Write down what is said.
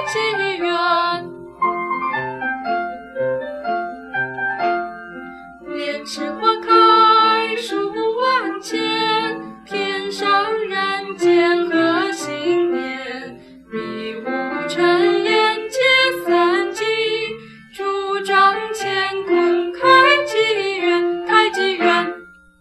祈愿。莲池花开数万千，偏上人间贺新年。迷雾尘烟皆散尽，拄杖乾坤